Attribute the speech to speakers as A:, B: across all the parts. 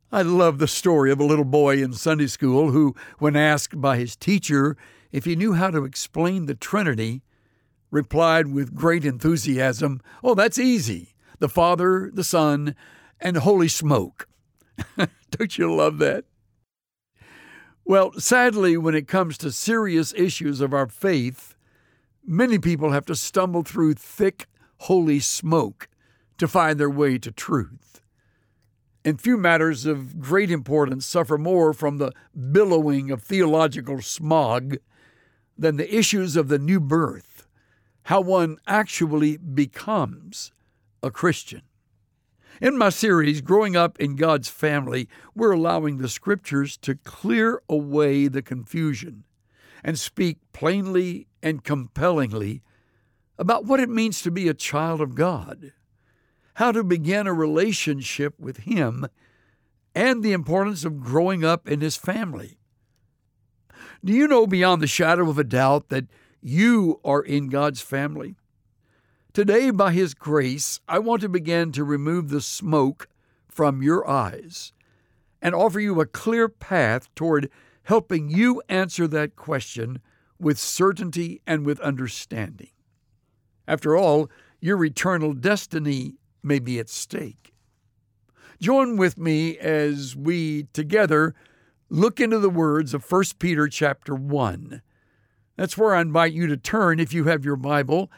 A: I love the story of a little boy in Sunday school who, when asked by his teacher if he knew how to explain the Trinity, replied with great enthusiasm, "Oh, that's easy. The Father, the Son, and Holy Smoke." Don't you love that? Well, sadly, when it comes to serious issues of our faith, many people have to stumble through thick, holy smoke to find their way to truth. And few matters of great importance suffer more from the billowing of theological smog than the issues of the new birth, how one actually becomes a Christian. In my series, Growing Up in God's Family, we're allowing the Scriptures to clear away the confusion and speak plainly and compellingly about what it means to be a child of God, how to begin a relationship with Him, and the importance of growing up in His family. Do you know beyond the shadow of a doubt that you are in God's family? Today, by His grace, I want to begin to remove the smoke from your eyes and offer you a clear path toward helping you answer that question with certainty and with understanding. After all, your eternal destiny may be at stake. Join with me as we together look into the words of 1 Peter chapter 1. That's where I invite you to turn if you have your Bible.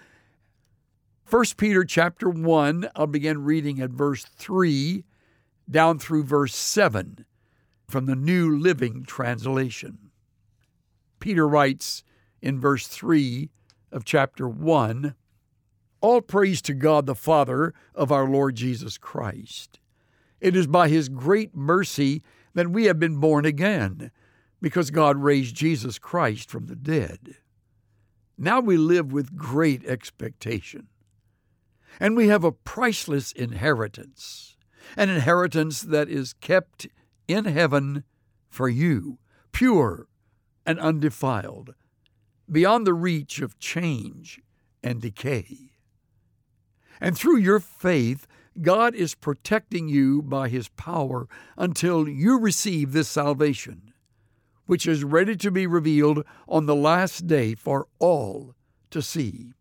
A: 1 Peter chapter 1, I'll begin reading at verse 3 down through verse 7 from the New Living Translation. Peter writes in verse 3 of chapter 1, "All praise to God the Father of our Lord Jesus Christ. It is by His great mercy that we have been born again, because God raised Jesus Christ from the dead. Now we live with great expectation. And we have a priceless inheritance, an inheritance that is kept in heaven for you, pure and undefiled, beyond the reach of change and decay. And through your faith, God is protecting you by His power until you receive this salvation, which is ready to be revealed on the last day for all to see.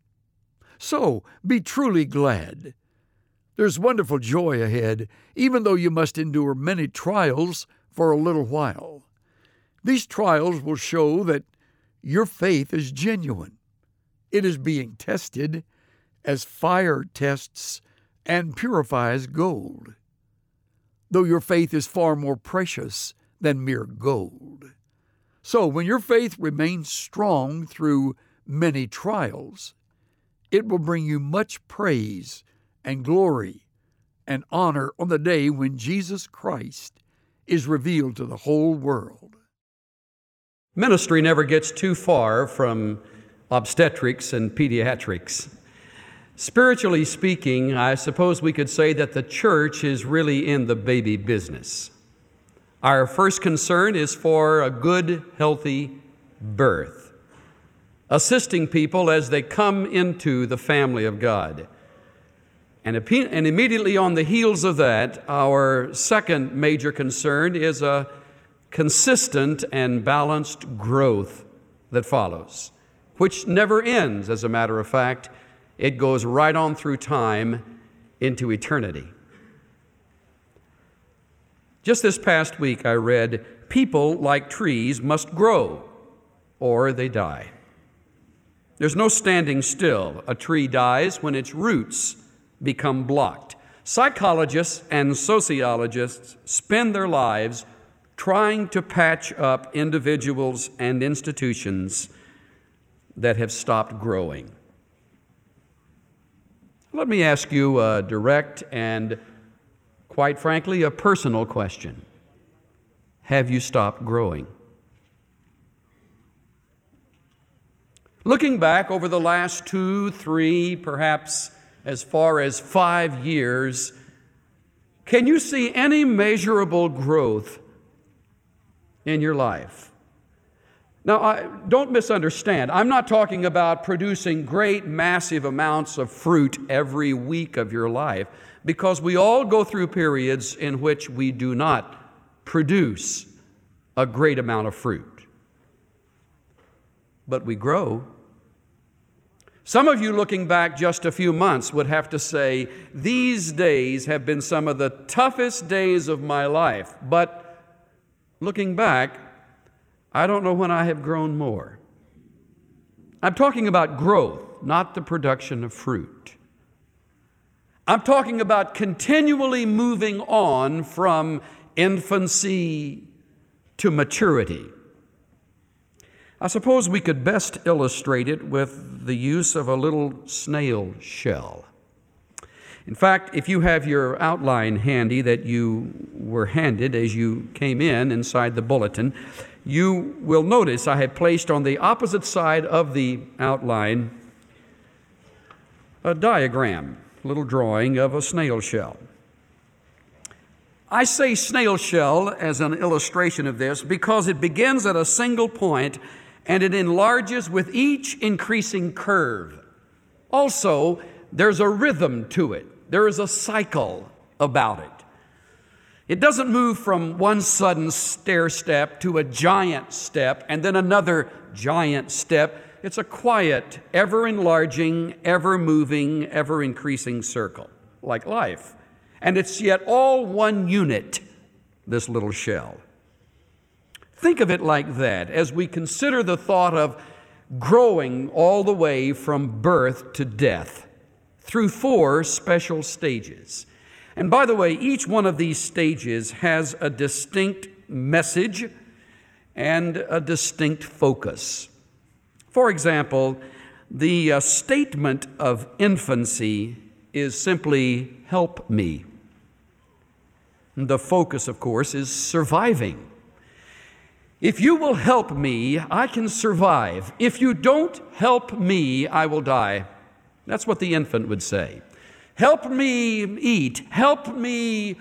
A: So be truly glad. There's wonderful joy ahead, even though you must endure many trials for a little while. These trials will show that your faith is genuine. It is being tested as fire tests and purifies gold, though your faith is far more precious than mere gold. So when your faith remains strong through many trials, it will bring you much praise and glory and honor on the day when Jesus Christ is revealed to the whole world.
B: Ministry never gets too far from obstetrics and pediatrics. Spiritually speaking, I suppose we could say that the church is really in the baby business. Our first concern is for a good, healthy birth, assisting people as they come into the family of God. And immediately on the heels of that, our second major concern is a consistent and balanced growth that follows, which never ends, as a matter of fact. It goes right on through time into eternity. Just this past week, I read, "People, like trees, must grow, or they die." There's no standing still. A tree dies when its roots become blocked. Psychologists and sociologists spend their lives trying to patch up individuals and institutions that have stopped growing. Let me ask you a direct and, quite frankly, a personal question. Have you stopped growing? Looking back over the last 2, 3, perhaps as far as 5 years, can you see any measurable growth in your life? Now, don't misunderstand. I'm not talking about producing great, massive amounts of fruit every week of your life, because we all go through periods in which we do not produce a great amount of fruit. But we grow. Some of you looking back just a few months would have to say, these days have been some of the toughest days of my life. But looking back, I don't know when I have grown more. I'm talking about growth, not the production of fruit. I'm talking about continually moving on from infancy to maturity. I suppose we could best illustrate it with the use of a little snail shell. In fact, if you have your outline handy that you were handed as you came in inside the bulletin, you will notice I have placed on the opposite side of the outline a diagram, a little drawing of a snail shell. I say snail shell as an illustration of this because it begins at a single point and it enlarges with each increasing curve. Also, there's a rhythm to it. There is a cycle about it. It doesn't move from one sudden stair step to a giant step and then another giant step. It's a quiet, ever-enlarging, ever-moving, ever-increasing circle, like life. And it's yet all one unit, this little shell. Think of it like that as we consider the thought of growing all the way from birth to death through 4 special stages. And by the way, each one of these stages has a distinct message and a distinct focus. For example, the statement of infancy is simply, "Help me." The focus, of course, is surviving. If you will help me, I can survive. If you don't help me, I will die. That's what the infant would say. Help me eat. Help me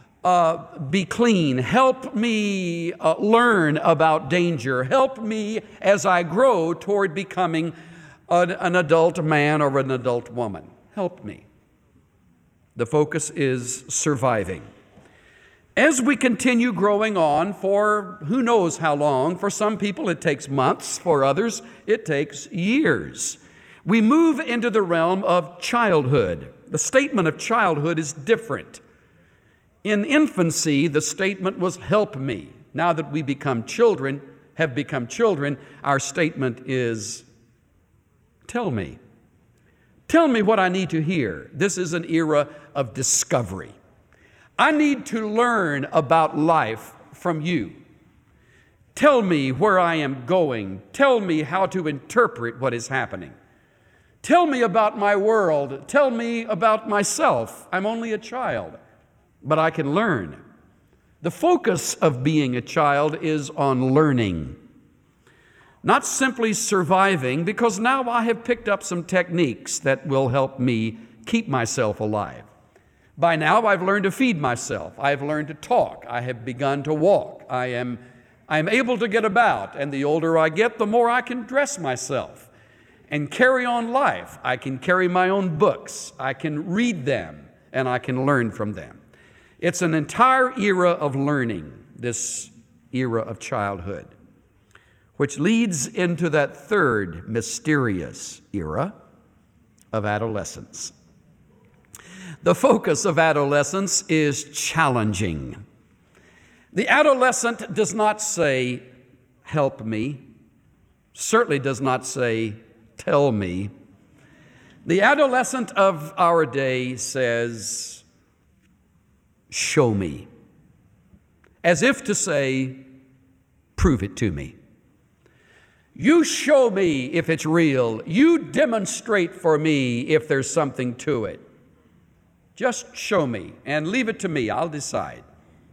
B: be clean. Help me learn about danger. Help me as I grow toward becoming an adult man or an adult woman. Help me. The focus is surviving. As we continue growing on for who knows how long, for some people it takes months, for others it takes years. We move into the realm of childhood. The statement of childhood is different. In infancy, the statement was, "Help me." Now that we have become children, our statement is, "Tell me. Tell me what I need to hear." This is an era of discovery. I need to learn about life from you. Tell me where I am going. Tell me how to interpret what is happening. Tell me about my world. Tell me about myself. I'm only a child, but I can learn. The focus of being a child is on learning, not simply surviving, because now I have picked up some techniques that will help me keep myself alive. By now, I've learned to feed myself. I've learned to talk. I have begun to walk. I'm able to get about, and the older I get, the more I can dress myself and carry on life. I can carry my own books. I can read them, and I can learn from them. It's an entire era of learning, this era of childhood, which leads into that third mysterious era of adolescence. The focus of adolescence is challenging. The adolescent does not say, "Help me," certainly does not say, "Tell me." The adolescent of our day says, "Show me," as if to say, "Prove it to me. You show me if it's real. You demonstrate for me if there's something to it. Just show me and leave it to me. I'll decide."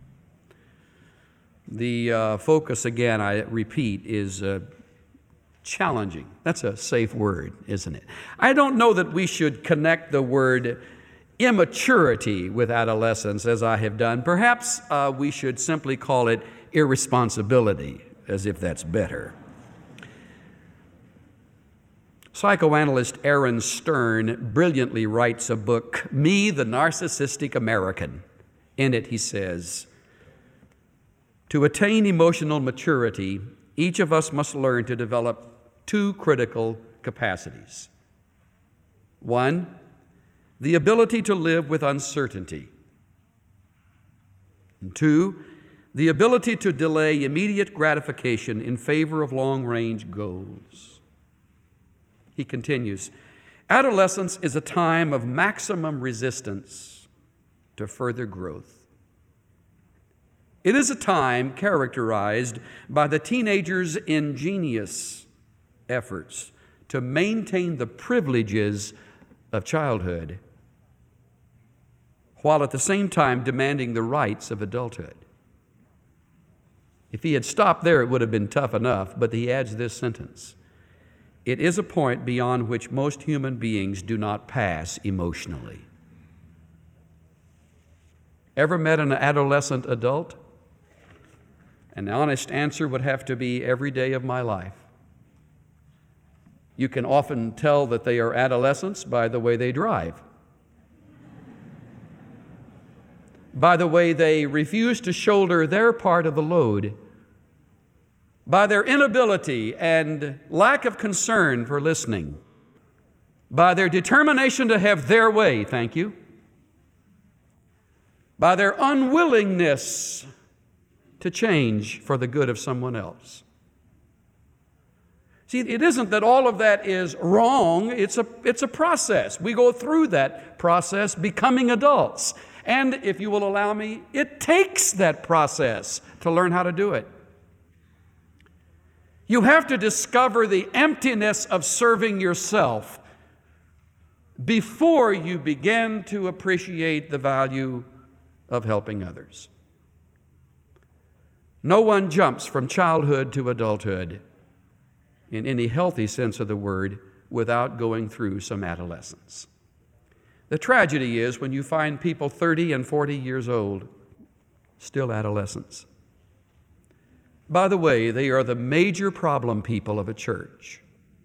B: The focus, again, I repeat, is challenging. That's a safe word, isn't it? I don't know that we should connect the word immaturity with adolescence as I have done. Perhaps we should simply call it irresponsibility, as if that's better. Psychoanalyst Aaron Stern brilliantly writes a book, Me, the Narcissistic American. In it he says, To attain emotional maturity, each of us must learn to develop two critical capacities. One, the ability to live with uncertainty. And two, the ability to delay immediate gratification in favor of long-range goals. He continues, adolescence is a time of maximum resistance to further growth. It is a time characterized by the teenager's ingenious efforts to maintain the privileges of childhood, while at the same time demanding the rights of adulthood. If he had stopped there, it would have been tough enough, but he adds this sentence: it is a point beyond which most human beings do not pass emotionally. Ever met an adolescent adult? An honest answer would have to be every day of my life. You can often tell that they are adolescents by the way they drive, by the way they refuse to shoulder their part of the load, by their inability and lack of concern for listening, by their determination to have their way, thank you, by their unwillingness to change for the good of someone else. See, it isn't that all of that is wrong. It's a process. We go through that process becoming adults. And if you will allow me, it takes that process to learn how to do it. You have to discover the emptiness of serving yourself before you begin to appreciate the value of helping others. No one jumps from childhood to adulthood in any healthy sense of the word without going through some adolescence. The tragedy is when you find people 30 and 40 years old still adolescents. By the way, they are the major problem people of a church.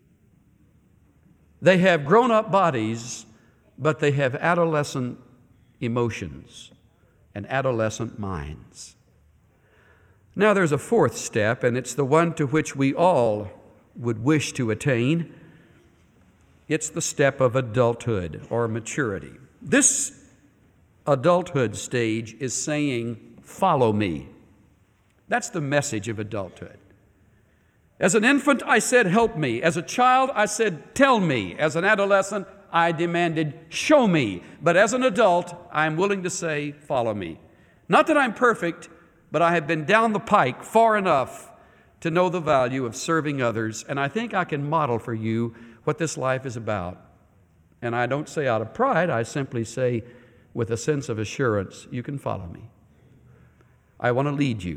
B: They have grown-up bodies, but they have adolescent emotions and adolescent minds. Now there's a fourth step, and it's the one to which we all would wish to attain. It's the step of adulthood or maturity. This adulthood stage is saying, follow me. That's the message of adulthood. As an infant, I said, help me. As a child, I said, tell me. As an adolescent, I demanded, show me. But as an adult, I'm willing to say, follow me. Not that I'm perfect, but I have been down the pike far enough to know the value of serving others, and I think I can model for you what this life is about. And I don't say out of pride, I simply say with a sense of assurance, you can follow me. I want to lead you.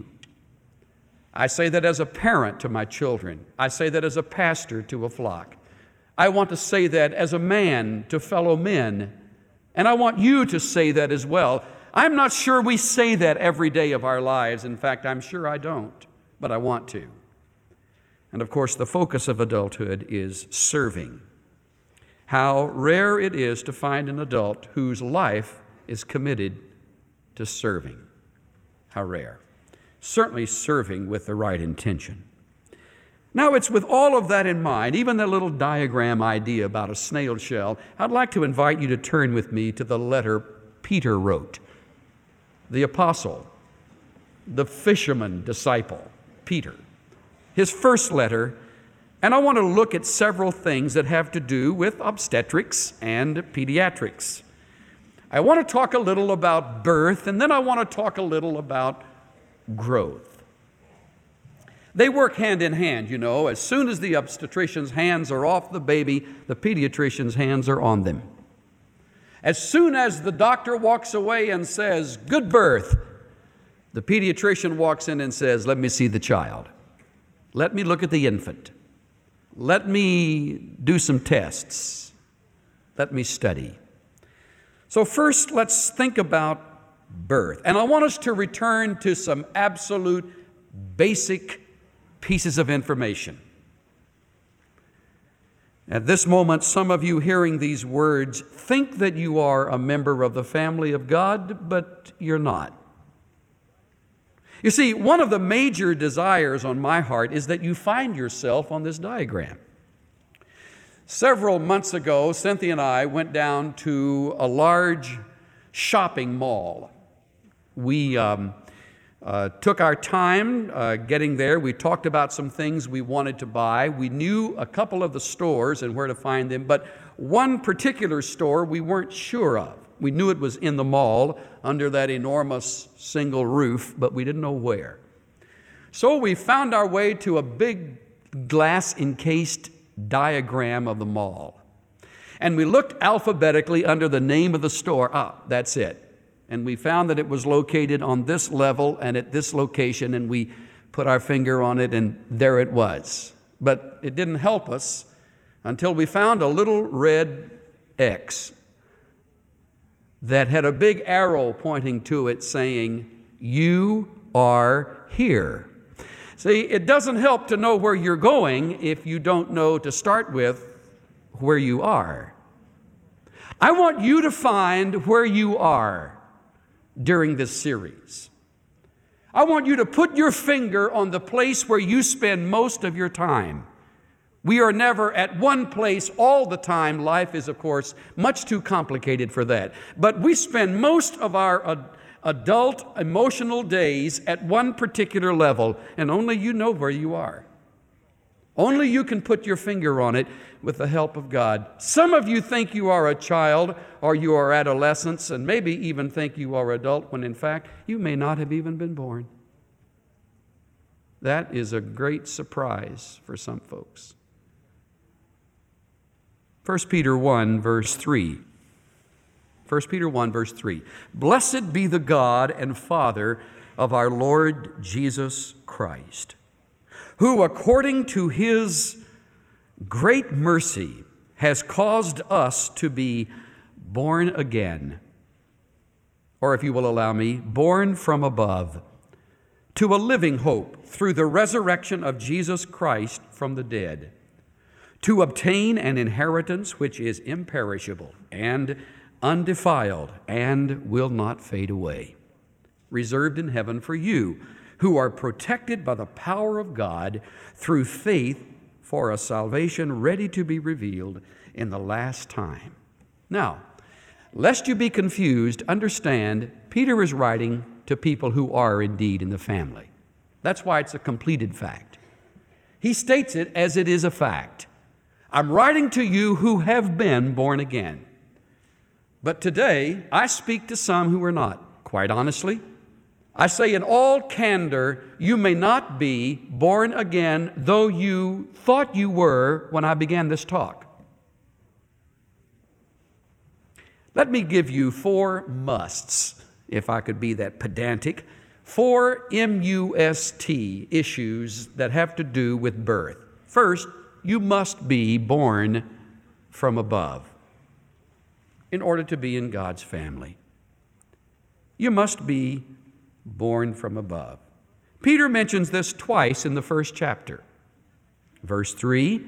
B: I say that as a parent to my children. I say that as a pastor to a flock. I want to say that as a man to fellow men, and I want you to say that as well. I'm not sure we say that every day of our lives. In fact, I'm sure I don't, but I want to. And of course, the focus of adulthood is serving. How rare it is to find an adult whose life is committed to serving. How rare. Certainly serving with the right intention. Now, it's with all of that in mind, even that little diagram idea about a snail shell, I'd like to invite you to turn with me to the letter Peter wrote. The apostle, the fisherman disciple, Peter. His first letter, and I want to look at several things that have to do with obstetrics and pediatrics. I want to talk a little about birth, and then I want to talk a little about growth. They work hand in hand, you know. As soon as the obstetrician's hands are off the baby, the pediatrician's hands are on them. As soon as the doctor walks away and says, good birth, the pediatrician walks in and says, let me see the child. Let me look at the infant. Let me do some tests. Let me study. So first, let's think about birth. And I want us to return to some absolute basic pieces of information. At this moment, some of you hearing these words think that you are a member of the family of God, but you're not. You see, one of the major desires on my heart is that you find yourself on this diagram. Several months ago, Cynthia and I went down to a large shopping mall. We took our time getting there. We talked about some things we wanted to buy. We knew a couple of the stores and where to find them, but one particular store we weren't sure of. We knew it was in the mall under that enormous single roof, but we didn't know where. So we found our way to a big glass-encased diagram of the mall. And we looked alphabetically under the name of the store. That's it. And we found that it was located on this level and at this location, and we put our finger on it, and there it was. But it didn't help us until we found a little red X that had a big arrow pointing to it saying, "You are here." See, it doesn't help to know where you're going if you don't know to start with where you are. I want you to find where you are during this series. I want you to put your finger on the place where you spend most of your time. We are never at one place all the time. Life is, of course, much too complicated for that. But we spend most of our adult emotional days at one particular level, and only you know where you are. Only you can put your finger on it with the help of God. Some of you think you are a child or you are adolescents, and maybe even think you are adult when in fact you may not have even been born. That is a great surprise for some folks. 1 Peter 1, verse 3. 1 Peter 1, verse 3. Blessed be the God and Father of our Lord Jesus Christ, who according to His great mercy has caused us to be born again, or if you will allow me, born from above, to a living hope through the resurrection of Jesus Christ from the dead, to obtain an inheritance which is imperishable and undefiled and will not fade away, reserved in heaven for you, who are protected by the power of God through faith for a salvation ready to be revealed in the last time. Now, lest you be confused, understand Peter is writing to people who are indeed in the family. That's why it's a completed fact. He states it as it is a fact. I'm writing to you who have been born again. But today, I speak to some who are not. Quite honestly, I say in all candor, you may not be born again, though you thought you were when I began this talk. Let me give you 4 musts, if I could be that pedantic, 4 M-U-S-T issues that have to do with birth. First, you must be born from above in order to be in God's family. You must be born from above. Peter mentions this twice in the first chapter. Verse 3,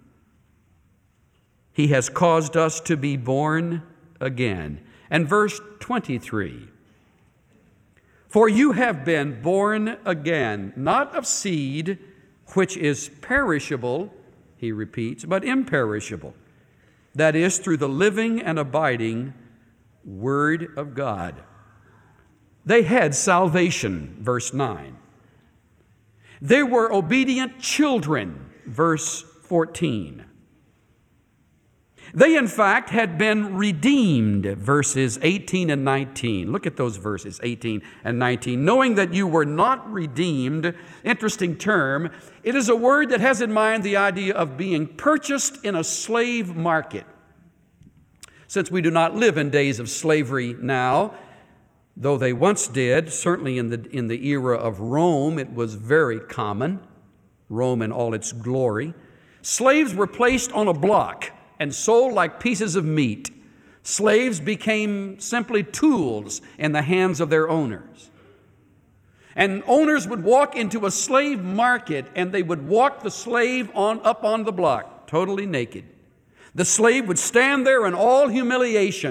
B: He has caused us to be born again. And verse 23, for you have been born again, not of seed which is perishable, he repeats, but imperishable. That is, through the living and abiding Word of God. They had salvation, verse 9. They were obedient children, verse 14. They, in fact, had been redeemed, verses 18 and 19. Look at those verses, 18 and 19. Knowing that you were not redeemed, interesting term, it is a word that has in mind the idea of being purchased in a slave market. Since we do not live in days of slavery now, though they once did, certainly in the era of Rome, it was very common, Rome in all its glory. Slaves were placed on a block and sold like pieces of meat. Slaves became simply tools in the hands of their owners. And owners would walk into a slave market and they would walk the slave up on the block, totally naked. The slave would stand there in all humiliation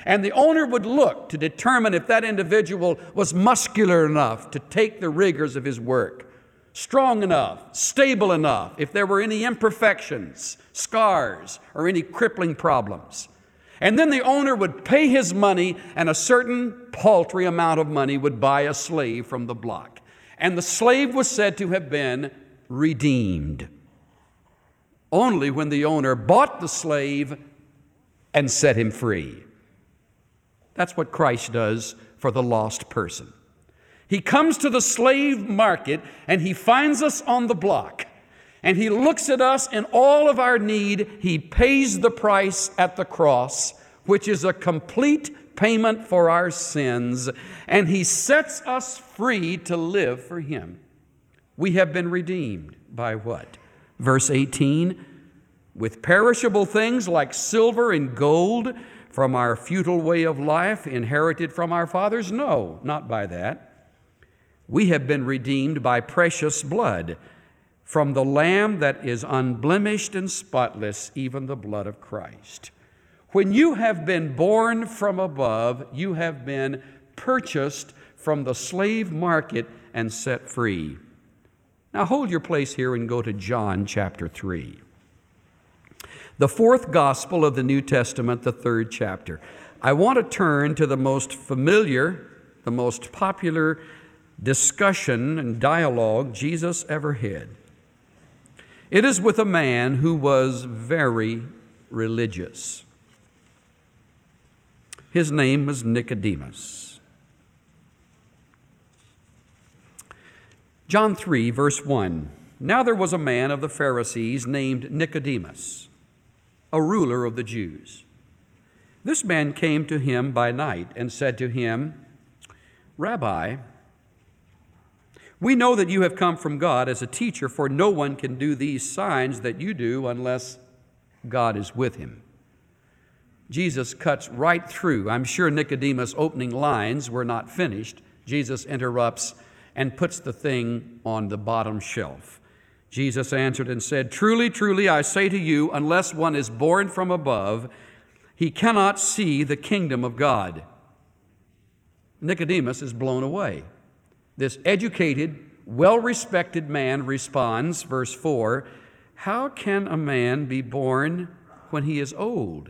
B: And the owner would look to determine if that individual was muscular enough to take the rigors of his work, strong enough, stable enough, if there were any imperfections, scars, or any crippling problems. And then the owner would pay his money, and a certain paltry amount of money would buy a slave from the block. And the slave was said to have been redeemed. Only when the owner bought the slave and set him free. That's what Christ does for the lost person. He comes to the slave market and he finds us on the block. And he looks at us in all of our need. He pays the price at the cross, which is a complete payment for our sins. And he sets us free to live for him. We have been redeemed by what? Verse 18, with perishable things like silver and gold from our futile way of life inherited from our fathers? No, not by that. We have been redeemed by precious blood from the Lamb that is unblemished and spotless, even the blood of Christ. When you have been born from above, you have been purchased from the slave market and set free. Now hold your place here and go to John chapter 3. The fourth gospel of the New Testament, the third chapter. I want to turn to the most familiar, the most popular discussion and dialogue Jesus ever had. It is with a man who was very religious. His name was Nicodemus. John 3, verse 1. Now there was a man of the Pharisees named Nicodemus, a ruler of the Jews. This man came to him by night and said to him, Rabbi, we know that you have come from God as a teacher, for no one can do these signs that you do unless God is with him. Jesus cuts right through. I'm sure Nicodemus' opening lines were not finished. Jesus interrupts and puts the thing on the bottom shelf. Jesus answered and said, Truly, truly, I say to you, unless one is born from above, he cannot see the kingdom of God. Nicodemus is blown away. This educated, well-respected man responds, verse 4, How can a man be born when he is old?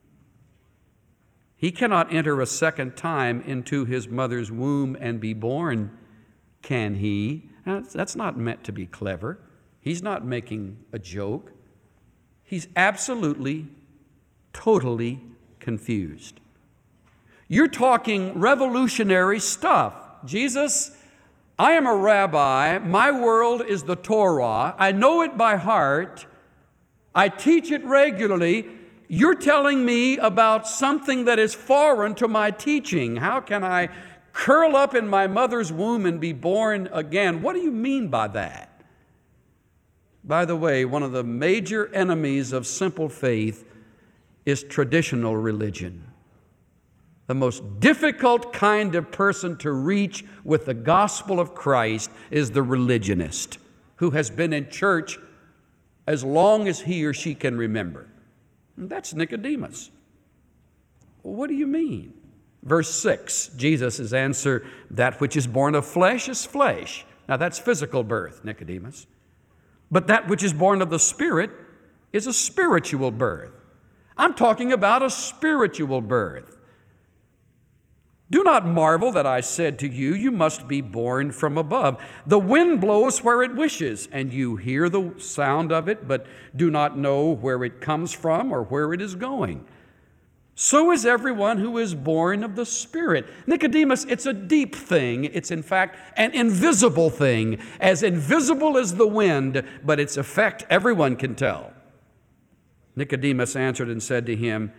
B: He cannot enter a second time into his mother's womb and be born, can he? That's not meant to be clever. He's not making a joke. He's absolutely, totally confused. You're talking revolutionary stuff. Jesus, I am a rabbi. My world is the Torah. I know it by heart. I teach it regularly. You're telling me about something that is foreign to my teaching. How can I curl up in my mother's womb and be born again? What do you mean by that? By the way, one of the major enemies of simple faith is traditional religion. The most difficult kind of person to reach with the gospel of Christ is the religionist who has been in church as long as he or she can remember. And that's Nicodemus. What do you mean? Verse 6, Jesus' answer, that which is born of flesh is flesh. Now that's physical birth, Nicodemus. But that which is born of the Spirit is a spiritual birth. I'm talking about a spiritual birth. Do not marvel that I said to you, you must be born from above. The wind blows where it wishes, and you hear the sound of it, but do not know where it comes from or where it is going. So is everyone who is born of the Spirit. Nicodemus, it's a deep thing. It's in fact an invisible thing, as invisible as the wind, but its effect everyone can tell. Nicodemus answered and said to him,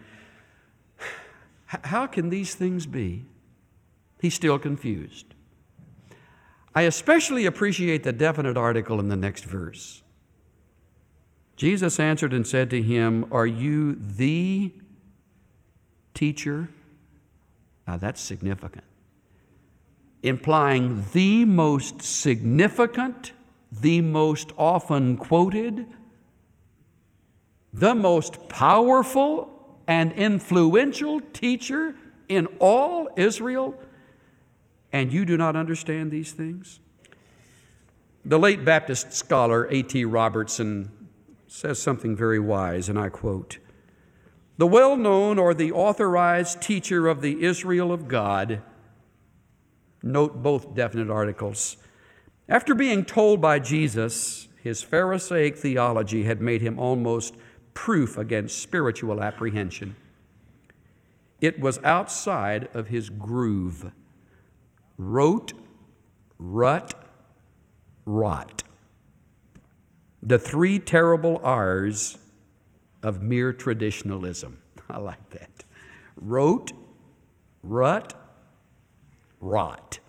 B: How can these things be? He's still confused. I especially appreciate the definite article in the next verse. Jesus answered and said to him, Are you the teacher? Now that's significant. Implying the most significant, the most often quoted, the most powerful, and influential teacher in all Israel, and you do not understand these things? The late Baptist scholar A.T. Robertson says something very wise, and I quote, "The well-known or the authorized teacher of the Israel of God," note both definite articles, "after being told by Jesus his Pharisaic theology had made him almost proof against spiritual apprehension. It was outside of his groove. Rote, rut, rot. The three terrible R's of mere traditionalism." I like that. Rote, rut, rot.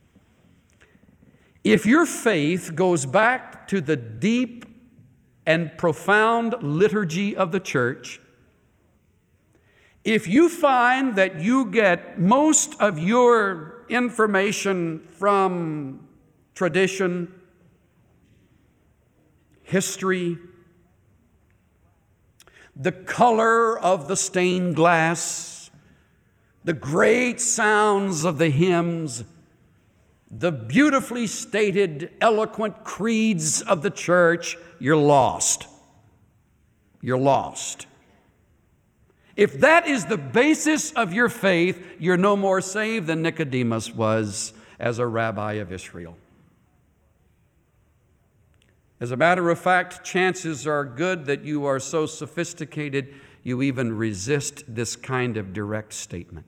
B: If your faith goes back to the deep and profound liturgy of the church, if you find that you get most of your information from tradition, history, the color of the stained glass, the great sounds of the hymns, the beautifully stated, eloquent creeds of the church, you're lost. You're lost. If that is the basis of your faith, you're no more saved than Nicodemus was as a rabbi of Israel. As a matter of fact, chances are good that you are so sophisticated you even resist this kind of direct statement.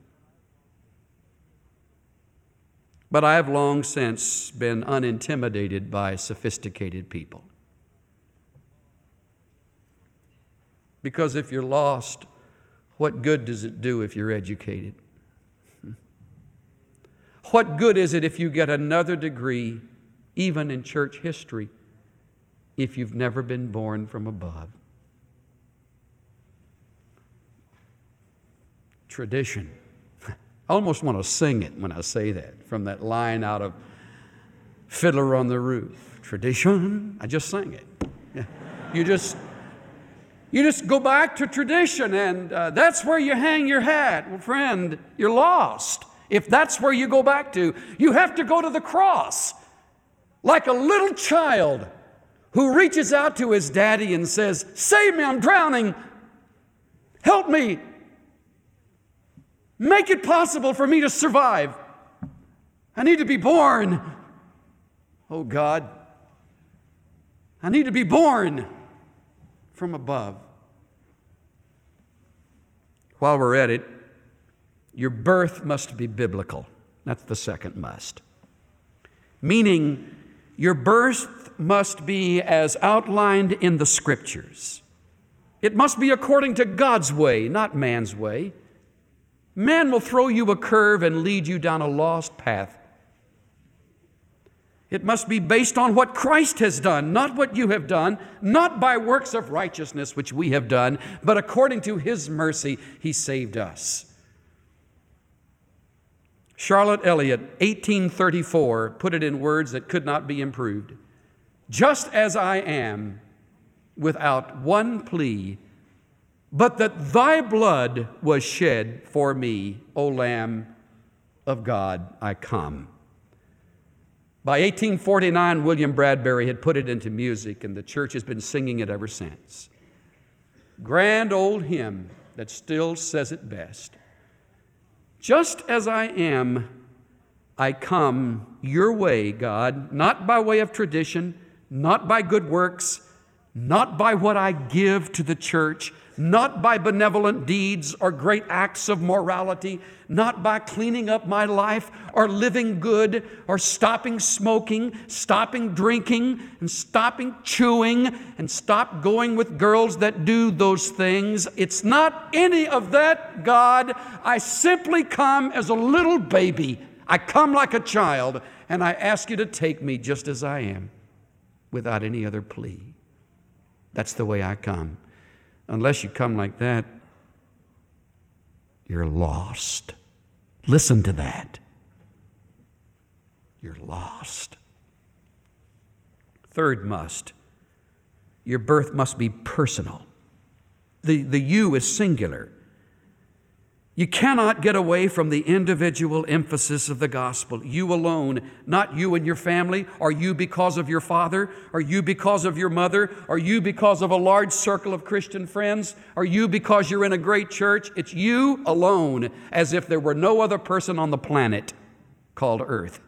B: But I have long since been unintimidated by sophisticated people. Because if you're lost, what good does it do if you're educated? What good is it if you get another degree, even in church history, if you've never been born from above? Tradition. I almost want to sing it when I say that, from that line out of Fiddler on the Roof. Tradition. I just sang it. Yeah. You just go back to tradition, and that's where you hang your hat. Well, friend, you're lost. If that's where you go back to, you have to go to the cross. Like a little child who reaches out to his daddy and says, "Save me, I'm drowning. Help me. Make it possible for me to survive. I need to be born. Oh God, I need to be born from above." While we're at it, your birth must be biblical. That's the second must. Meaning, your birth must be as outlined in the Scriptures. It must be according to God's way, not man's way. Man will throw you a curve and lead you down a lost path. It must be based on what Christ has done, not what you have done, not by works of righteousness which we have done, but according to His mercy, He saved us. Charlotte Elliott, 1834, put it in words that could not be improved. "Just as I am, without one plea, but that thy blood was shed for me, O Lamb of God, I come." By 1849, William Bradbury had put it into music, and the church has been singing it ever since. Grand old hymn that still says it best. "Just as I am, I come your way, God, not by way of tradition, not by good works, not by what I give to the church, not by benevolent deeds or great acts of morality, not by cleaning up my life or living good or stopping smoking, stopping drinking, and stopping chewing, and stop going with girls that do those things. It's not any of that, God. I simply come as a little baby. I come like a child, and I ask you to take me just as I am, without any other plea. That's the way I come. Unless you come like that, you're lost. Listen to that. You're lost. Third must. Your birth must be personal. The you is singular. You cannot get away from the individual emphasis of the gospel. You alone, not you and your family, or you because of your father, or you because of your mother, or you because of a large circle of Christian friends, or you because you're in a great church. It's you alone, as if there were no other person on the planet called Earth.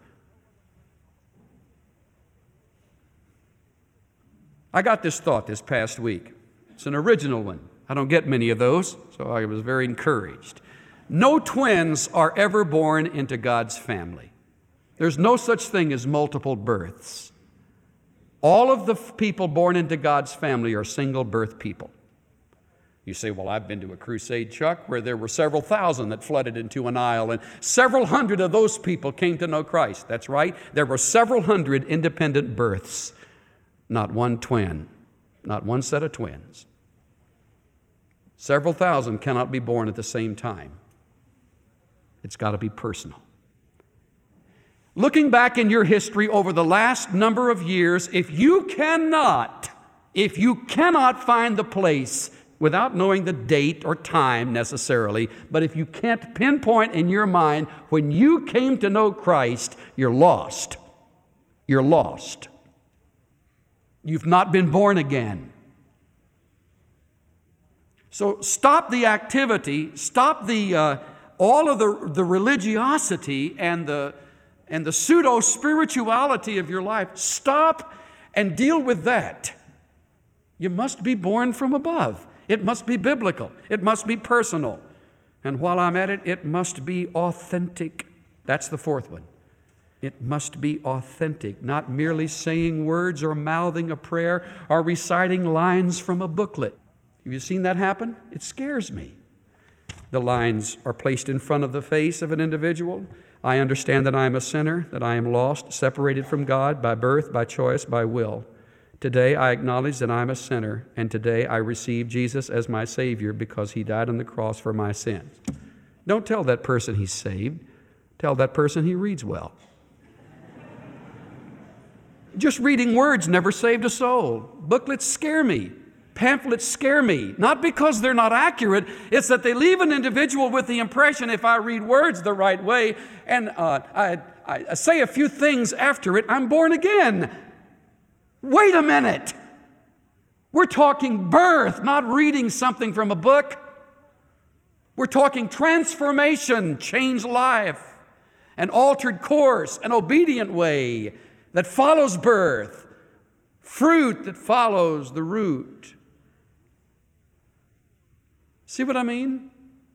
B: I got this thought this past week. It's an original one. I don't get many of those, so I was very encouraged. No twins are ever born into God's family. There's no such thing as multiple births. All of the people born into God's family are single birth people. You say, well, I've been to a crusade, Chuck, where there were several thousand that flooded into an aisle, and several hundred of those people came to know Christ. That's right. There were several hundred independent births, not one twin, not one set of twins. Several thousand cannot be born at the same time. It's got to be personal. Looking back in your history over the last number of years, if you cannot find the place without knowing the date or time necessarily, but if you can't pinpoint in your mind when you came to know Christ, you're lost. You're lost. You've not been born again. So stop the activity, stop all of the religiosity and the pseudo-spirituality of your life. Stop and deal with that. You must be born from above. It must be biblical. It must be personal. And while I'm at it, it must be authentic. That's the fourth one. It must be authentic, not merely saying words or mouthing a prayer or reciting lines from a booklet. Have you seen that happen? It scares me. The lines are placed in front of the face of an individual. I understand that I am a sinner, that I am lost, separated from God by birth, by choice, by will. Today I acknowledge that I am a sinner, and today I receive Jesus as my Savior because He died on the cross for my sins. Don't tell that person he's saved. Tell that person he reads well. Just reading words never saved a soul. Booklets scare me. Pamphlets scare me, not because they're not accurate, it's that they leave an individual with the impression if I read words the right way and I say a few things after it, I'm born again. Wait a minute. We're talking birth, not reading something from a book. We're talking transformation, changed life, an altered course, an obedient way that follows birth, fruit that follows the root. See what I mean?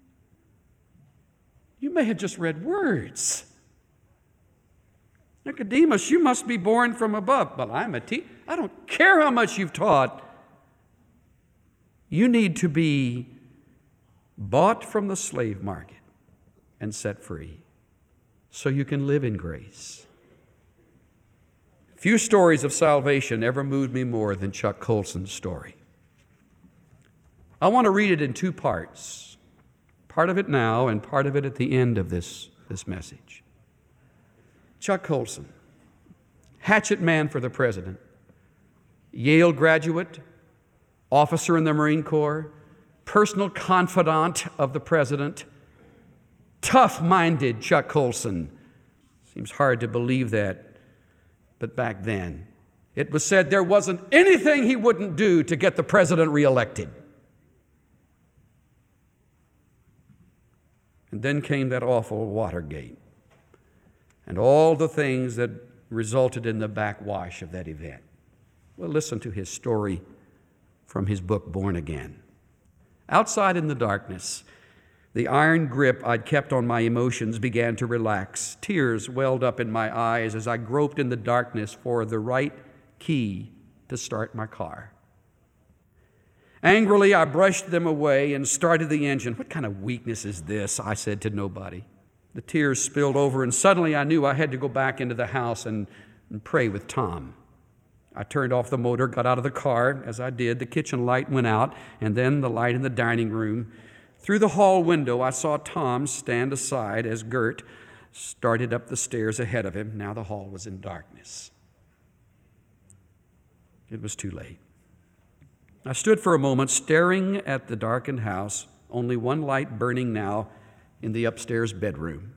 B: You may have just read words. Nicodemus, you must be born from above. But I'm a teacher. I don't care how much you've taught. You need to be bought from the slave market and set free so you can live in grace. Few stories of salvation ever moved me more than Chuck Colson's story. I want to read it in two parts, part of it now and part of it at the end of this message. Chuck Colson, hatchet man for the president, Yale graduate, officer in the Marine Corps, personal confidant of the president, tough-minded Chuck Colson. Seems hard to believe that, but back then, it was said there wasn't anything he wouldn't do to get the president reelected. And then came that awful Watergate and all the things that resulted in the backwash of that event. Well, listen to his story from his book, Born Again. Outside in the darkness, the iron grip I'd kept on my emotions began to relax. Tears welled up in my eyes as I groped in the darkness for the right key to start my car. Angrily, I brushed them away and started the engine. What kind of weakness is this? I said to nobody. The tears spilled over, and suddenly I knew I had to go back into the house and pray with Tom. I turned off the motor, got out of the car. As I did, the kitchen light went out, and then the light in the dining room. Through the hall window, I saw Tom stand aside as Gert started up the stairs ahead of him. Now the hall was in darkness. It was too late. I stood for a moment staring at the darkened house, only one light burning now, in the upstairs bedroom.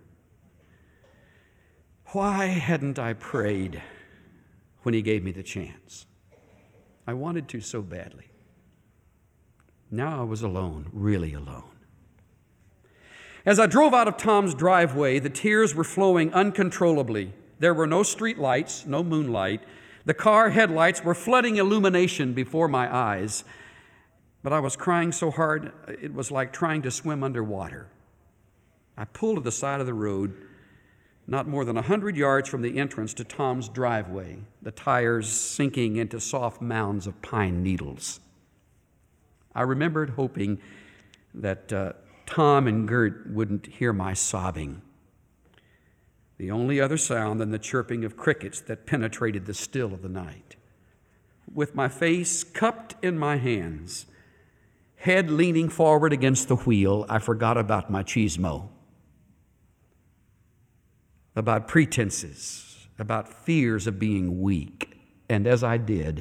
B: Why hadn't I prayed when He gave me the chance? I wanted to so badly. Now I was alone, really alone. As I drove out of Tom's driveway, the tears were flowing uncontrollably. There were no street lights, no moonlight. The car headlights were flooding illumination before my eyes. But I was crying so hard, it was like trying to swim underwater. I pulled to the side of the road, not more than 100 yards from the entrance to Tom's driveway, the tires sinking into soft mounds of pine needles. I remembered hoping that Tom and Gert wouldn't hear my sobbing, the only other sound than the chirping of crickets that penetrated the still of the night. With my face cupped in my hands, head leaning forward against the wheel, I forgot about machismo, about pretenses, about fears of being weak. And as I did,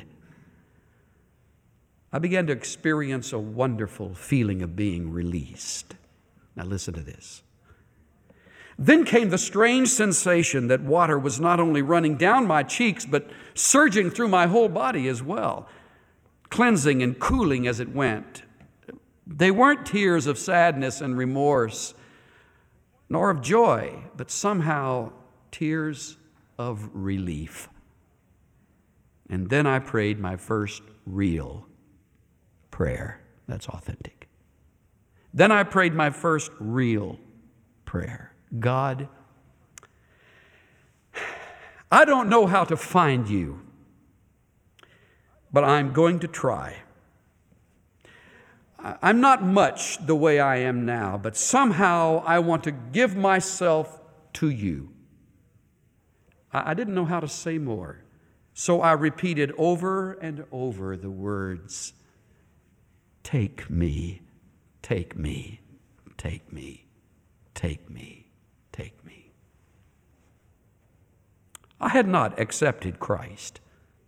B: I began to experience a wonderful feeling of being released. Now listen to this. Then came the strange sensation that water was not only running down my cheeks, but surging through my whole body as well, cleansing and cooling as it went. They weren't tears of sadness and remorse, nor of joy, but somehow tears of relief. And then I prayed my first real prayer that's authentic. Then I prayed my first real prayer. God, I don't know how to find you, but I'm going to try. I'm not much the way I am now, but somehow I want to give myself to you. I didn't know how to say more, so I repeated over and over the words, take me, take me, take me, take me, take me. I had not accepted Christ.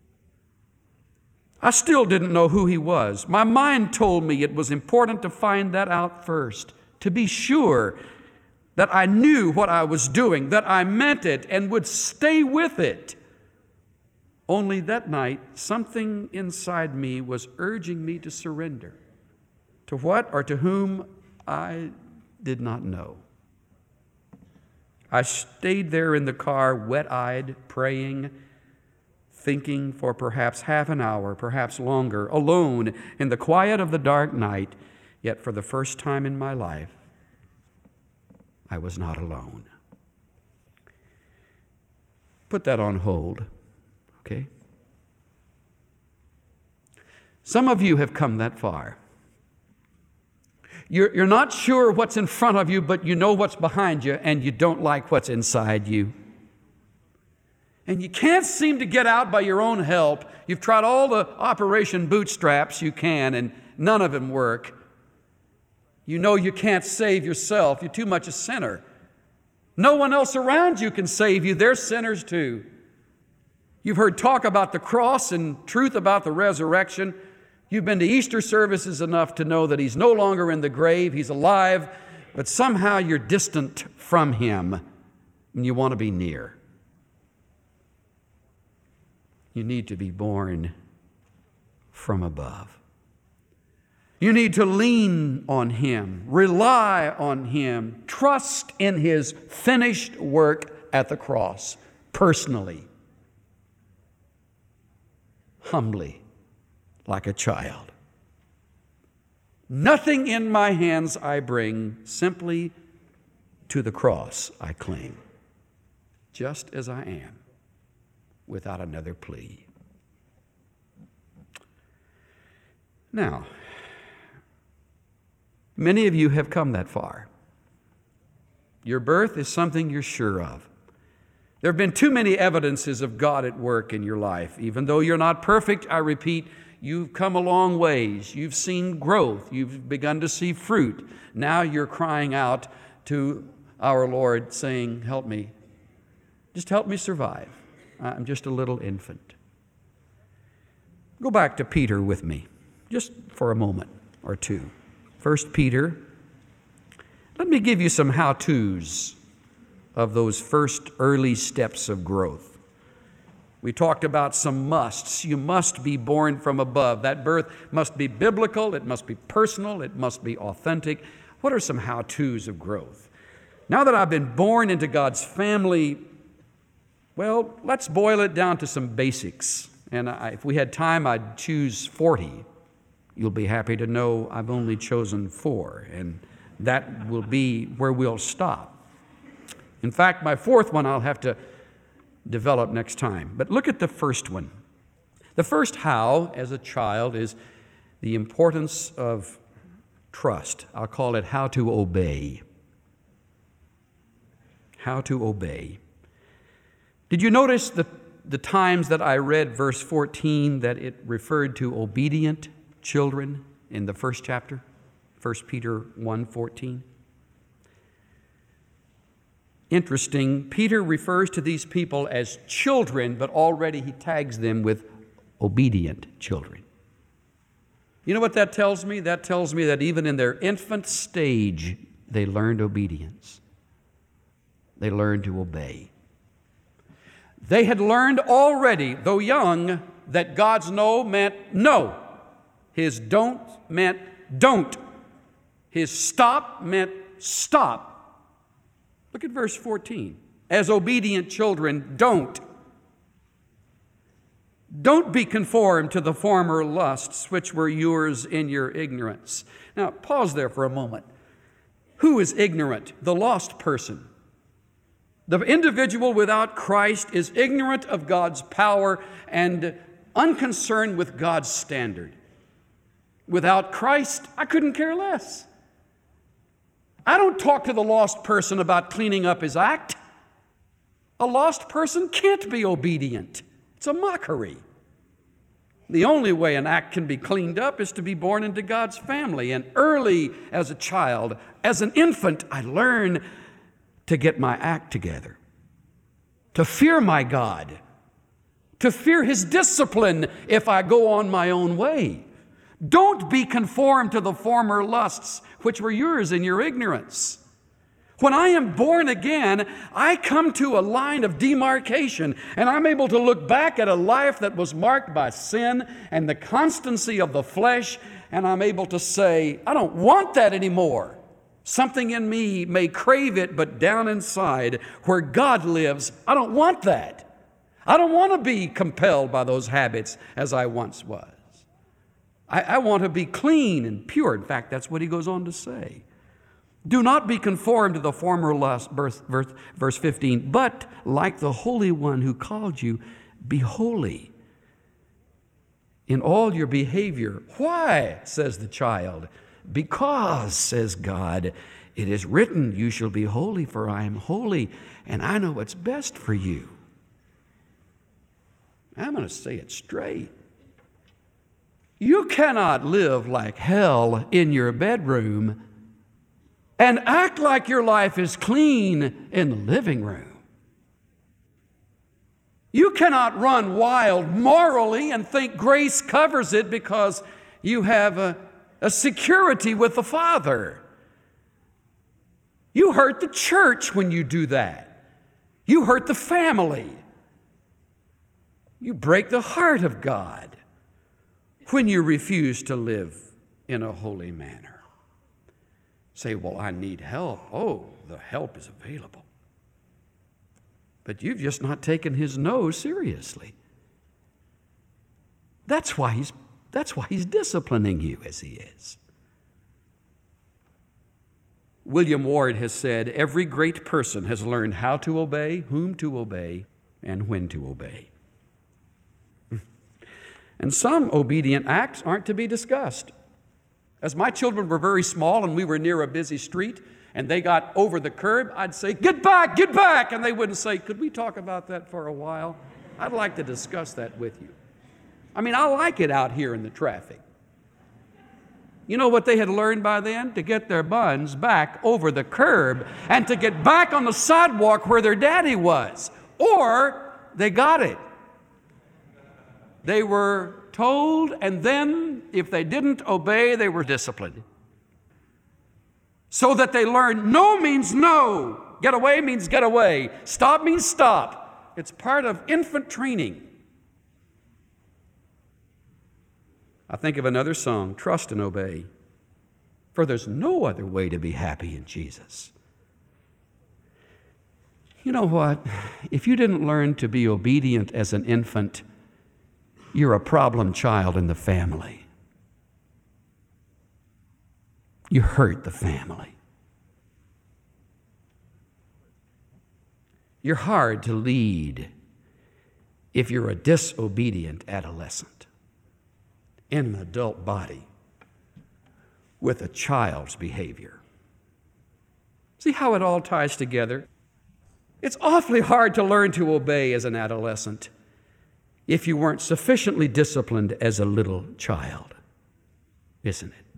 B: I still didn't know who He was. My mind told me it was important to find that out first, to be sure that I knew what I was doing, that I meant it and would stay with it. Only that night, something inside me was urging me to surrender. To what or to whom, I did not know. I stayed there in the car, wet-eyed, praying, thinking for perhaps half an hour, perhaps longer, alone in the quiet of the dark night. Yet for the first time in my life, I was not alone. Put that on hold, okay? Some of you have come that far. You're not sure what's in front of you, but you know what's behind you, and you don't like what's inside you. And you can't seem to get out by your own help. You've tried all the Operation Bootstraps you can, and none of them work. You know you can't save yourself. You're too much a sinner. No one else around you can save you. They're sinners too. You've heard talk about the cross and truth about the resurrection. You've been to Easter services enough to know that He's no longer in the grave. He's alive, but somehow you're distant from Him and you want to be near. You need to be born from above. You need to lean on Him, rely on Him, trust in His finished work at the cross, personally, humbly, like a child. Nothing in my hands I bring, simply to the cross I cling, just as I am, without another plea. Now, many of you have come that far. Your birth is something you're sure of. There have been too many evidences of God at work in your life. Even though you're not perfect, I repeat, you've come a long ways. You've seen growth. You've begun to see fruit. Now you're crying out to our Lord saying, help me. Just help me survive. I'm just a little infant. Go back to Peter with me, just for a moment or two. 1 Peter, Let me give you some how-tos of those first early steps of growth. We talked about some musts. You must be born from above. That birth must be biblical, it must be personal, it must be authentic. What are some how-tos of growth? Now that I've been born into God's family, well, let's boil it down to some basics. And if we had time, I'd choose 40. You'll be happy to know I've only chosen 4, and that will be where we'll stop. In fact, my 4th one I'll have to develop next time. But look at the first one. The first how as a child is the importance of trust. I'll call it how to obey. How to obey. Did you notice the times that I read verse 14 that it referred to obedient children in the first chapter? 1 Peter 1:14. Interesting, Peter refers to these people as children, but already he tags them with obedient children. You know what that tells me? That tells me that even in their infant stage, they learned obedience. They learned to obey. They had learned already, though young, that God's no meant no. His don't meant don't. His stop meant stop. Look at verse 14. As obedient children, don't be conformed to the former lusts which were yours in your ignorance. Now, pause there for a moment. Who is ignorant? The lost person. The individual without Christ is ignorant of God's power and unconcerned with God's standard. Without Christ, I couldn't care less. I don't talk to the lost person about cleaning up his act. A lost person can't be obedient. It's a mockery. The only way an act can be cleaned up is to be born into God's family. And early as a child, as an infant, I learn to get my act together, to fear my God, to fear His discipline if I go on my own way. Don't be conformed to the former lusts which were yours in your ignorance. When I am born again, I come to a line of demarcation, and I'm able to look back at a life that was marked by sin and the constancy of the flesh, and I'm able to say, I don't want that anymore. Something in me may crave it, but down inside where God lives, I don't want that. I don't want to be compelled by those habits as I once was. I want to be clean and pure. In fact, that's what he goes on to say. Do not be conformed to the former lust, verse 15, but like the Holy One who called you, be holy in all your behavior. Why, says the child? Because, says God, it is written, you shall be holy, for I am holy, and I know what's best for you. I'm going to say it straight. You cannot live like hell in your bedroom and act like your life is clean in the living room. You cannot run wild morally and think grace covers it because you have a security with the Father. You hurt the church when you do that. You hurt the family. You break the heart of God when you refuse to live in a holy manner. Say, well, I need help. Oh, the help is available. But you've just not taken His no seriously. That's why he's disciplining you as He is. William Ward has said, every great person has learned how to obey, whom to obey, and when to obey. And some obedient acts aren't to be discussed. As my children were very small and we were near a busy street and they got over the curb, I'd say, get back, get back. And they wouldn't say, could we talk about that for a while? I'd like to discuss that with you. I mean, I like it out here in the traffic. You know what they had learned by then? To get their buns back over the curb and to get back on the sidewalk where their daddy was. Or they got it. They were told, and then if they didn't obey, they were disciplined. so that they learn no means no. Get away means get away. Stop means stop. It's part of infant training. I think of another song, Trust and Obey. For there's no other way to be happy in Jesus. You know what? If you didn't learn to be obedient as an infant, you're a problem child in the family. You hurt the family. You're hard to lead if you're a disobedient adolescent in an adult body with a child's behavior. See how it all ties together? It's awfully hard to learn to obey as an adolescent if you weren't sufficiently disciplined as a little child, isn't it?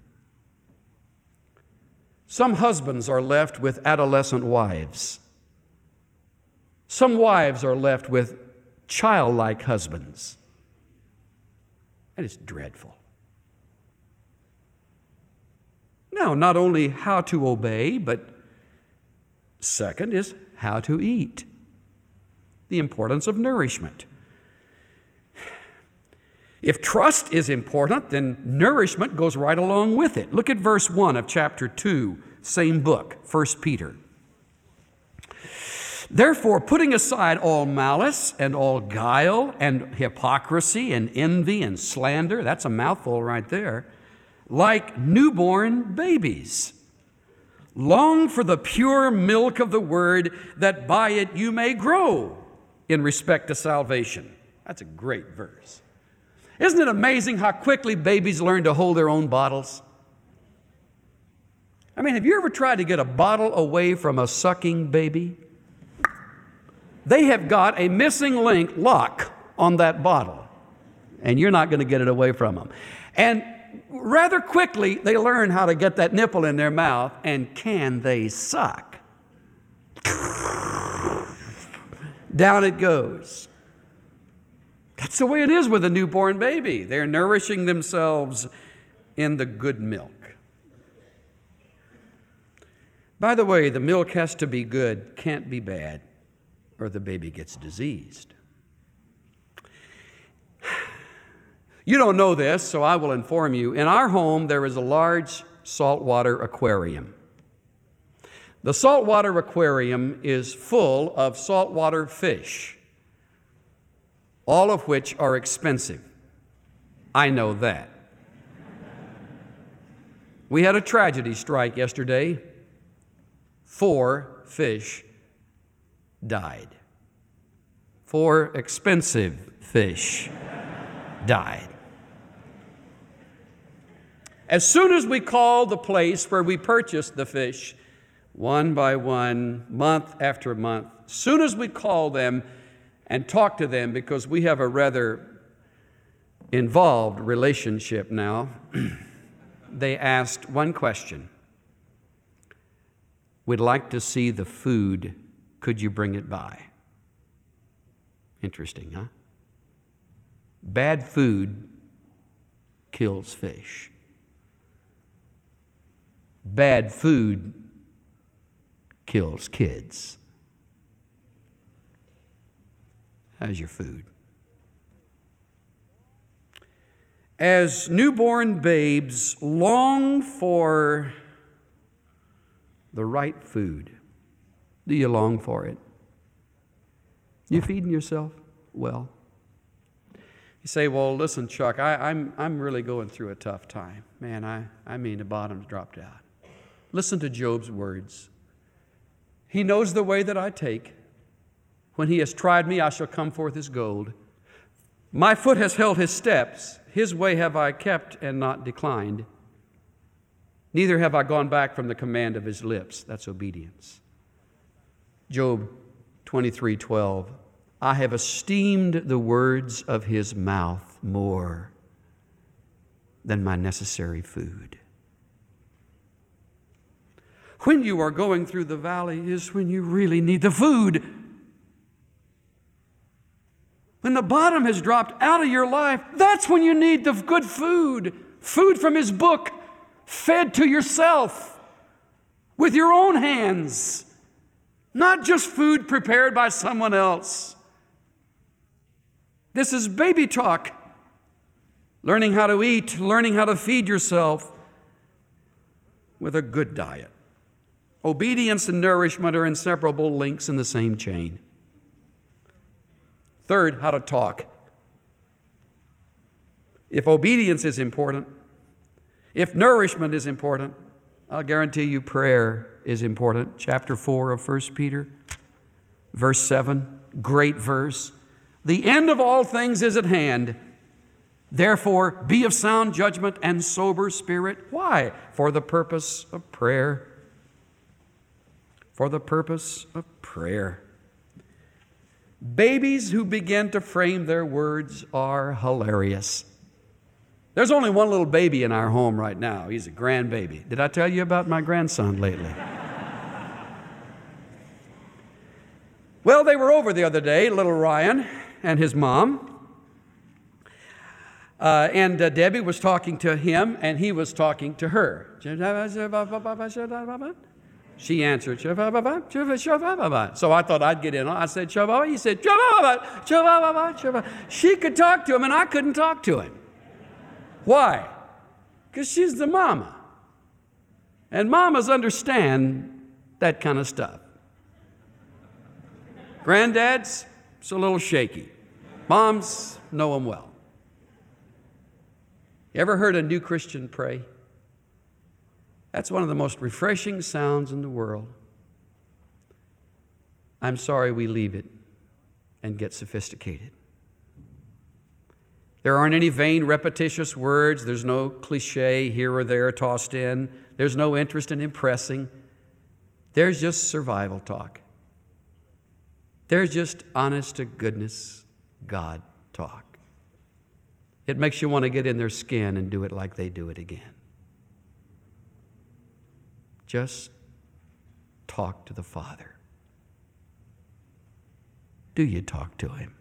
B: Some husbands are left with adolescent wives. Some wives are left with childlike husbands. And it's dreadful. Now, not only how to obey, but second is how to eat. The importance of nourishment. If trust is important, then nourishment goes right along with it. Look at verse 1 of chapter 2, same book, 1 Peter. Therefore, putting aside all malice and all guile and hypocrisy and envy and slander, that's a mouthful right there, like newborn babies, long for the pure milk of the word, that by it you may grow in respect to salvation. That's a great verse. Isn't it amazing how quickly babies learn to hold their own bottles? I mean, have you ever tried to get a bottle away from a sucking baby? They have got a missing link lock on that bottle, and you're not going to get it away from them. And rather quickly, they learn how to get that nipple in their mouth, and can they suck? Down it goes. That's the way it is with a newborn baby. They're nourishing themselves in the good milk. By the way, the milk has to be good, can't be bad, or the baby gets diseased. You don't know this, so I will inform you. In our home, there is a large saltwater aquarium. The saltwater aquarium is full of saltwater fish, all of which are expensive. I know that. We had a tragedy strike yesterday. 4 fish died. 4 expensive fish died. As soon as we called the place where we purchased the fish, one by one, month after month, as soon as we called them and talked to them, because we have a rather involved relationship now, they asked one question. We'd like to see the food. Could you bring it by? Interesting, huh? Bad food kills fish. Bad food kills kids. How's your food? As newborn babes long for the right food, do you long for it? You feeding yourself well? You say, well, listen, Chuck, I'm really going through a tough time. Man, I mean the bottom's dropped out. Listen to Job's words. He knows the way that I take. When he has tried me, I shall come forth as gold. My foot has held his steps. His way have I kept and not declined. Neither have I gone back from the command of his lips. That's obedience. Job 23:12. I have esteemed the words of his mouth more than my necessary food. When you are going through the valley is when you really need the food. When the bottom has dropped out of your life, that's when you need the good food. Food from his book, fed to yourself. with your own hands, not just food prepared by someone else. This is baby talk. Learning how to eat, learning how to feed yourself with a good diet. Obedience and nourishment are inseparable links in the same chain. Third, how to talk. If obedience is important, if nourishment is important, I'll guarantee you prayer is important. Chapter 4 of 1 Peter, verse 7, great verse. The end of all things is at hand. Therefore, be of sound judgment and sober spirit. Why? For the purpose of prayer. For the purpose of prayer. Babies who begin to frame their words are hilarious. There's only one little baby in our home right now. He's a grandbaby. Did I tell you about my grandson lately? Well, they were over the other day, little Ryan and his mom. And Debbie was talking to him, and he was talking to her. She answered, so I thought I'd get in. I said, he said, she could talk to him, and I couldn't talk to him. Why? Because she's the mama. And mamas understand that kind of stuff. Granddads, it's a little shaky. Moms know them well. You ever heard a new Christian pray? That's one of the most refreshing sounds in the world. I'm sorry we leave it and get sophisticated. There aren't any vain, repetitious words. There's no cliche here or there tossed in. There's no interest in impressing. There's just survival talk. There's just honest-to-goodness God talk. It makes you want to get in their skin and do it like they do it again. Just talk to the Father. Do you talk to Him?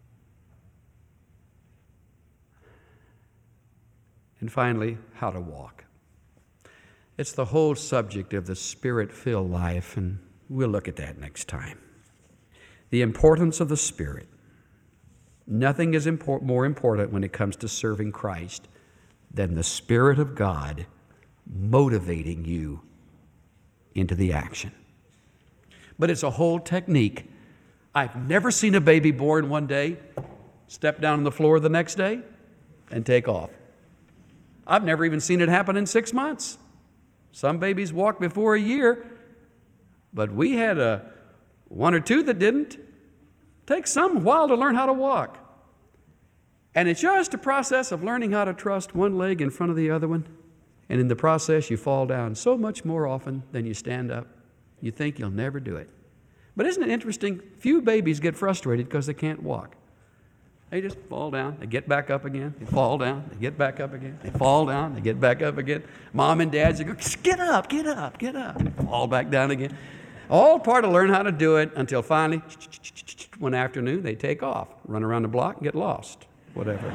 B: And finally, how to walk. It's the whole subject of the Spirit-filled life, and we'll look at that next time. The importance of the Spirit. Nothing is more important when it comes to serving Christ than the Spirit of God motivating you into the action. But it's a whole technique. I've never seen a baby born one day, step down on the floor the next day, and take off. I've never even seen it happen in 6 months. Some babies walk before a year, but we had one or two that didn't. Takes some while to learn how to walk. And it's just a process of learning how to trust one leg in front of the other one. And in the process, you fall down so much more often than you stand up. You think you'll never do it. But isn't it interesting? Few babies get frustrated because they can't walk. They just fall down, they get back up again, they fall down, they get back up again, they fall down, they get back up again. Mom and dads go, get up, get up, get up, and fall back down again. All part of learn how to do it until finally, one afternoon, they take off, run around the block and get lost, whatever.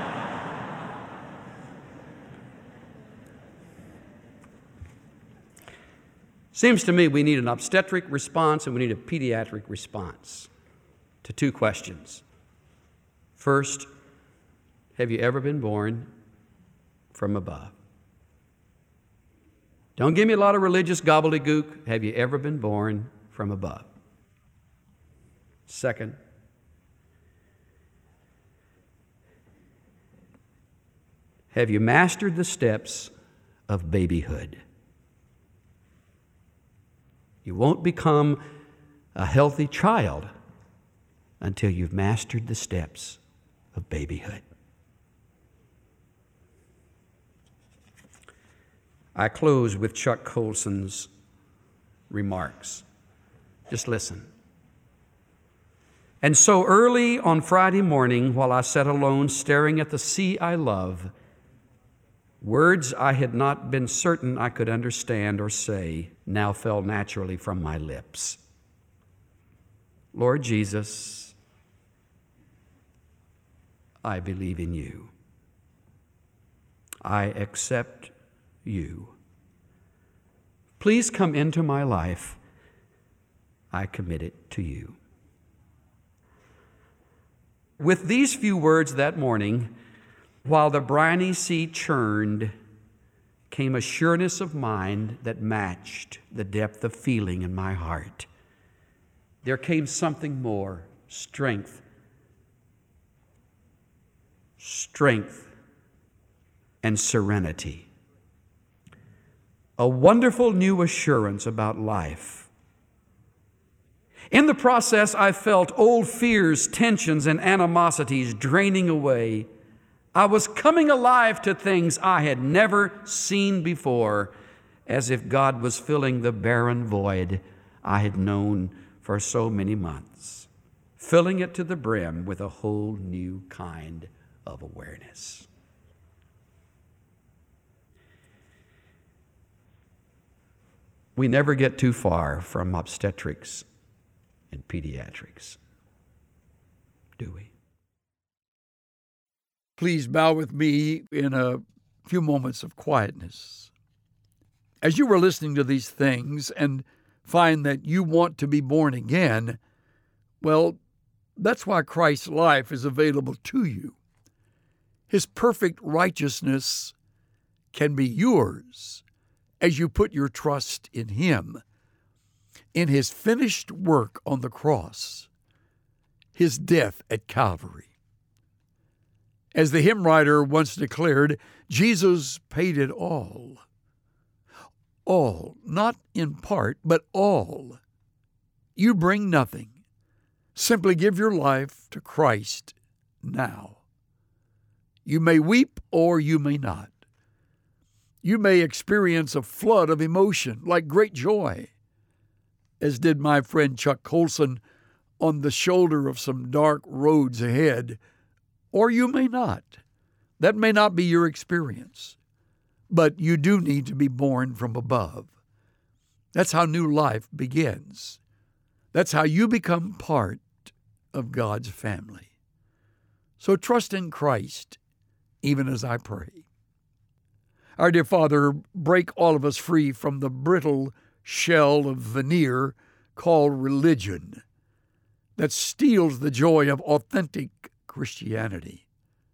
B: Seems to me we need an obstetric response and we need a pediatric response to two questions. First, have you ever been born from above? Don't give me a lot of religious gobbledygook. Have you ever been born from above? Second, have you mastered the steps of babyhood? You won't become a healthy child until you've mastered the steps of babyhood. I close with Chuck Colson's remarks. Just listen. And so early on Friday morning, while I sat alone staring at the sea I love, words I had not been certain I could understand or say now fell naturally from my lips. Lord Jesus, I believe in you. I accept you. Please come into my life. I commit it to you. With these few words that morning, while the briny sea churned, came a sureness of mind that matched the depth of feeling in my heart. There came something more, strength and serenity. A wonderful new assurance about life. In the process, I felt old fears, tensions, and animosities draining away. I was coming alive to things I had never seen before, as if God was filling the barren void I had known for so many months, filling it to the brim with a whole new kind of awareness. We never get too far from obstetrics and pediatrics, do we?
A: Please bow with me in a few moments of quietness. As you were listening to these things and find that you want to be born again, well, that's why Christ's life is available to you. His perfect righteousness can be yours as you put your trust in Him, in His finished work on the cross, His death at Calvary. As the hymn writer once declared, Jesus paid it all. All, not in part, but all. You bring nothing. Simply give your life to Christ now. You may weep or you may not. You may experience a flood of emotion like great joy, as did my friend Chuck Colson on the shoulder of some dark roads ahead, or you may not. That may not be your experience, but you do need to be born from above. That's how new life begins. That's how you become part of God's family. So trust in Christ, even as I pray. Our dear Father, break all of us free from the brittle shell of veneer called religion that steals the joy of authentic Christianity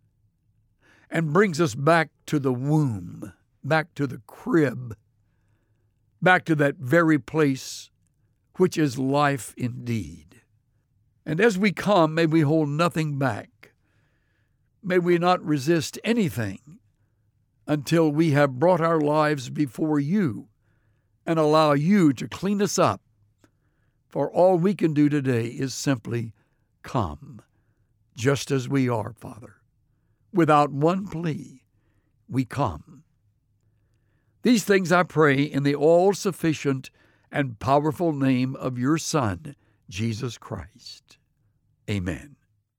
A: and brings us back to the womb, back to the crib, back to that very place which is life indeed. And as we come, may we hold nothing back. May we not resist anything until we have brought our lives before you and allow you to clean us up. For all we can do today is simply come, just as we are, Father. Without one plea, we come. These things I pray in the all-sufficient and powerful name of your Son, Jesus Christ. Amen.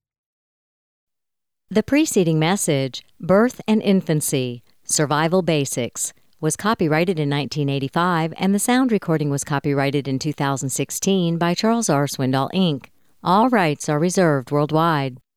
C: The preceding message, Birth and Infancy, Survival Basics, was copyrighted in 1985, and the sound recording was copyrighted in 2016 by Charles R. Swindoll, Inc. All rights are reserved worldwide.